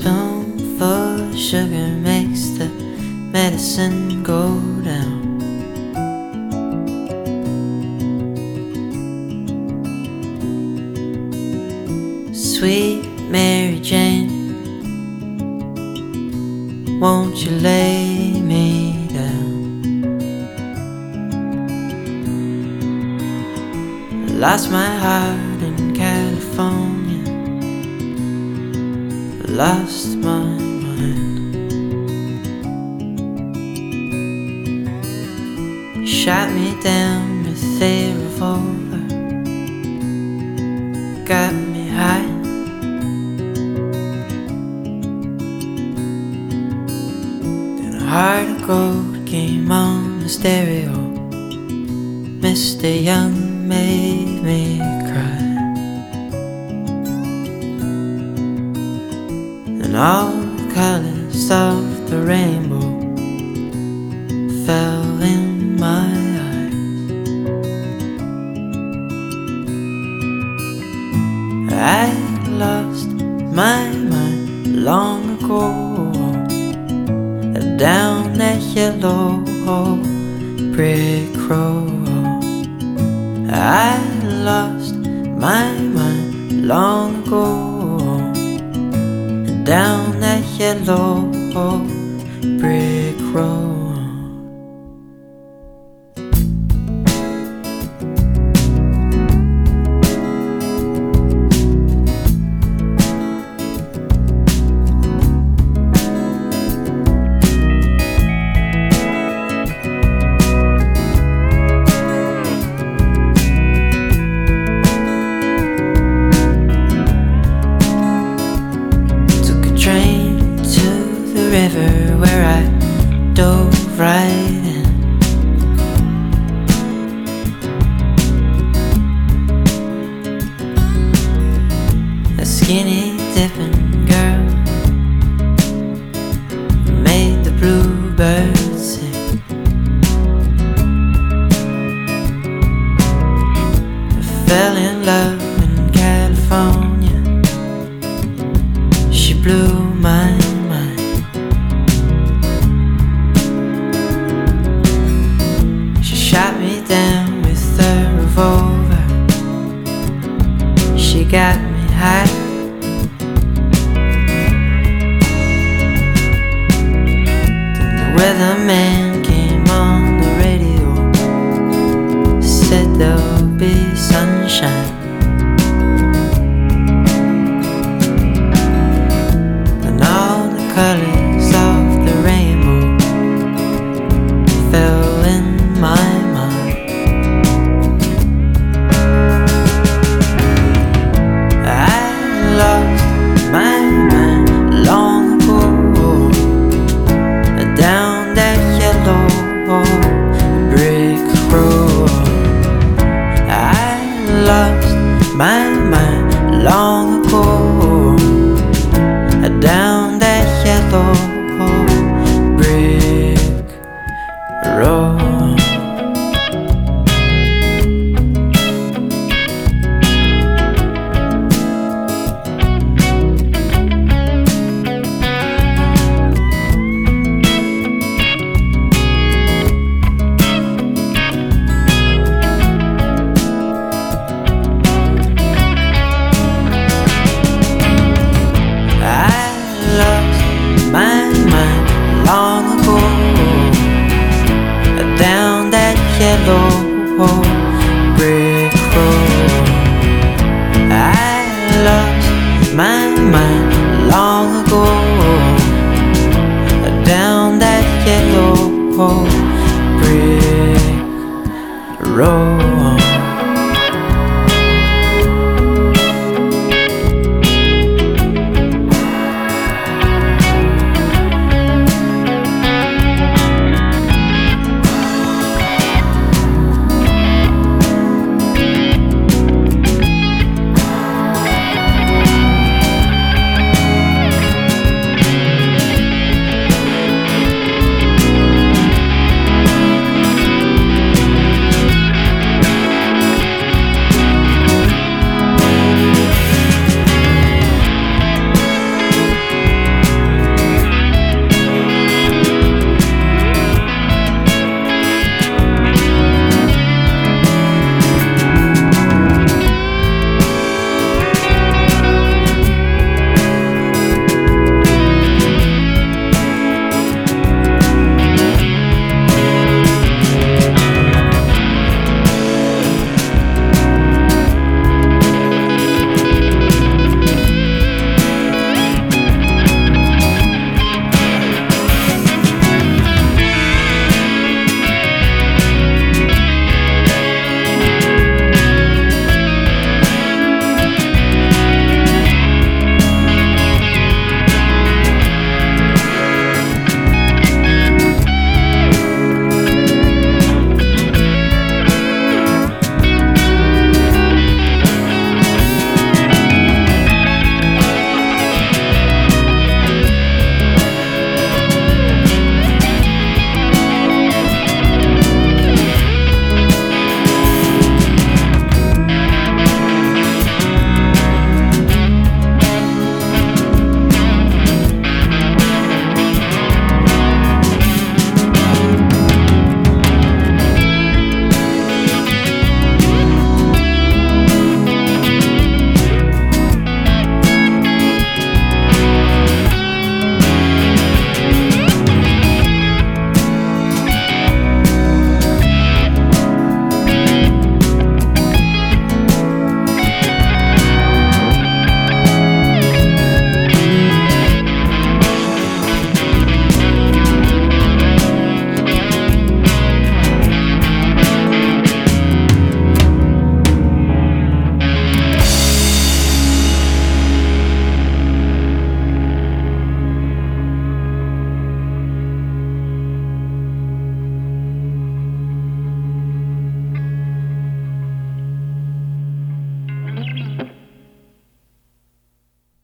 spoonful of sugar makes the medicine go down. Sweet Mary Jane, won't you lay me down? I lost my heart in California, I lost my mind. You shot me down with a revolver, got me high. Heart of Gold came on the stereo. Mr. Young made me cry. And all the colors of the rainbow fell in my eyes. I lost my mind long ago, down that yellow brick road. I lost my mind long ago, down that yellow brick road. River where I dove right in. A skinny dipping girl made the bluebirds sing. I fell in love in California, she blew my mind. Shot me down with a revolver, she got me high. Then the weatherman came on the radio, said there'll be sunshine. And all the colors of the rainbow fell in my my mind long ago, down that yellow brick road. Long ago, down that yellow brick road. I lost my mind long ago, down that yellow brick road.